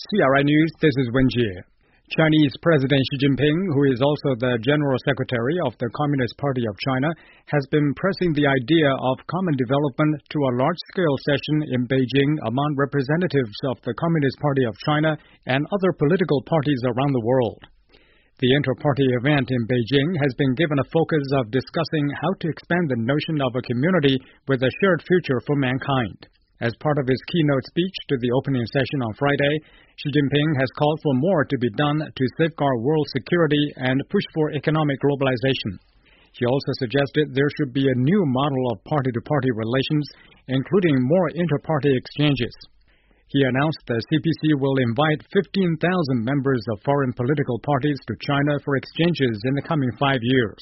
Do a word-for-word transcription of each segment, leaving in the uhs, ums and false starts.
C R I News, this is Wen Jie. Chinese President Xi Jinping, who is also the General Secretary of the Communist Party of China, has been pressing the idea of common development to a large-scale session in Beijing among representatives of the Communist Party of China and other political parties around the world. The inter-party event in Beijing has been given a focus of discussing how to expand the notion of a community with a shared future for mankind. As part of his keynote speech to the opening session on Friday, Xi Jinping has called for more to be done to safeguard world security and push for economic globalization. He also suggested there should be a new model of party-to-party relations, including more inter-party exchanges. He announced the C P C will invite fifteen thousand members of foreign political parties to China for exchanges in the coming five years.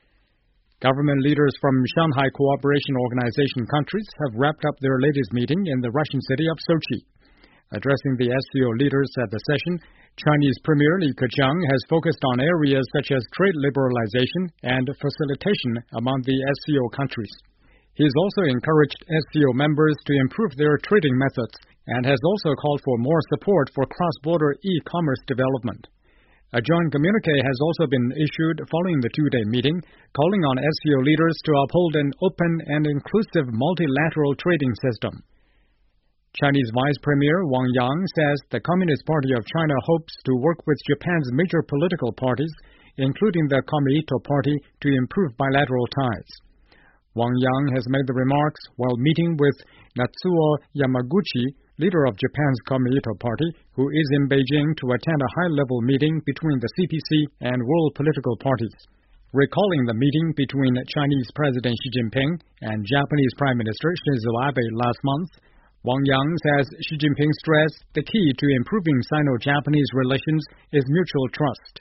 Government leaders from Shanghai Cooperation Organization countries have wrapped up their latest meeting in the Russian city of Sochi. Addressing the S C O leaders at the session, Chinese Premier Li Keqiang has focused on areas such as trade liberalization and facilitation among the S C O countries. He has also encouraged S C O members to improve their trading methods and has also called for more support for cross-border e-commerce development. A joint communique has also been issued following the two-day meeting, calling on S C O leaders to uphold an open and inclusive multilateral trading system. Chinese Vice Premier Wang Yang says the Communist Party of China hopes to work with Japan's major political parties, including the Komeito Party, to improve bilateral ties. Wang Yang has made the remarks while meeting with Natsuo Yamaguchi, leader of Japan's Komeito Party, who is in Beijing to attend a high-level meeting between the C P C and world political parties. Recalling the meeting between Chinese President Xi Jinping and Japanese Prime Minister Shinzo Abe last month, Wang Yang says Xi Jinping stressed the key to improving Sino-Japanese relations is mutual trust.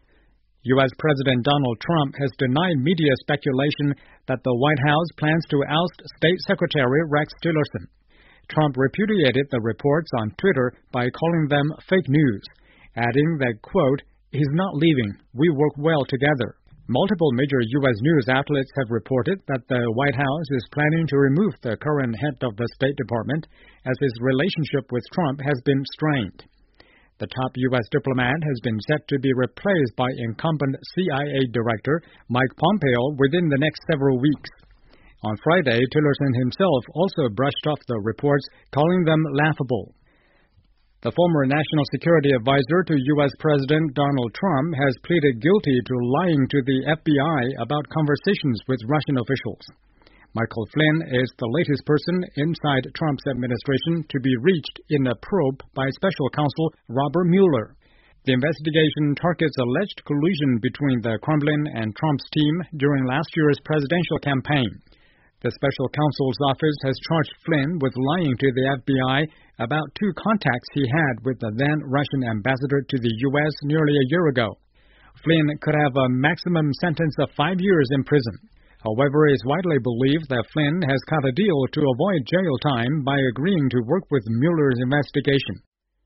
U S President Donald Trump has denied media speculation that the White House plans to oust State Secretary Rex Tillerson. Trump repudiated the reports on Twitter by calling them fake news, adding that, quote, "He's not leaving. We work well together." Multiple major U S news outlets have reported that the White House is planning to remove the current head of the State Department as his relationship with Trump has been strained. The top U S diplomat has been set to be replaced by incumbent C I A Director Mike Pompeo within the next several weeks. On Friday, Tillerson himself also brushed off the reports, calling them laughable. The former National Security Advisor to U S President Donald Trump has pleaded guilty to lying to the F B I about conversations with Russian officials. Michael Flynn is the latest person inside Trump's administration to be reached in a probe by Special Counsel Robert Mueller. The investigation targets alleged collusion between the Kremlin and Trump's team during last year's presidential campaign. The Special Counsel's office has charged Flynn with lying to the F B I about two contacts he had with the then Russian ambassador to the U S nearly a year ago. Flynn could have a maximum sentence of five years in prison. However, it is widely believed that Flynn has cut a deal to avoid jail time by agreeing to work with Mueller's investigation.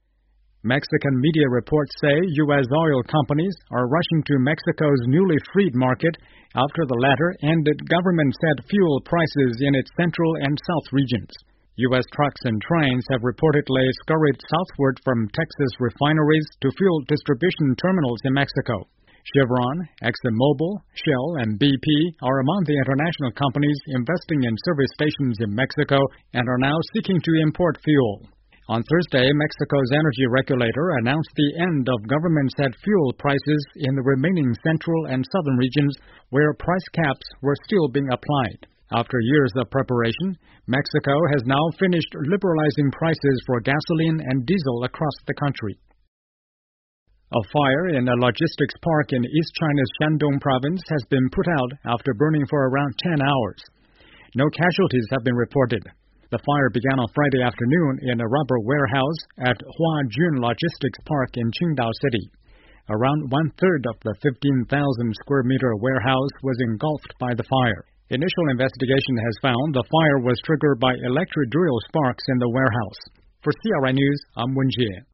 Mexican media reports say U S oil companies are rushing to Mexico's newly freed market after the latter ended government-set fuel prices in its central and south regions. U S trucks and trains have reportedly scurried southward from Texas refineries to fuel distribution terminals in Mexico. Chevron, ExxonMobil, Shell, and B P are among the international companies investing in service stations in Mexico and are now seeking to import fuel. On Thursday, Mexico's energy regulator announced the end of government-set fuel prices in the remaining central and southern regions where price caps were still being applied. After years of preparation, Mexico has now finished liberalizing prices for gasoline and diesel across the country. A fire in a logistics park in East China's Shandong province has been put out after burning for around ten hours. No casualties have been reported. The fire began on Friday afternoon in a rubber warehouse at Huajun Logistics Park in Qingdao City. Around one-third of the fifteen thousand square meter warehouse was engulfed by the fire. Initial investigation has found the fire was triggered by electric drill sparks in the warehouse. For C R I News, I'm Wen Jie.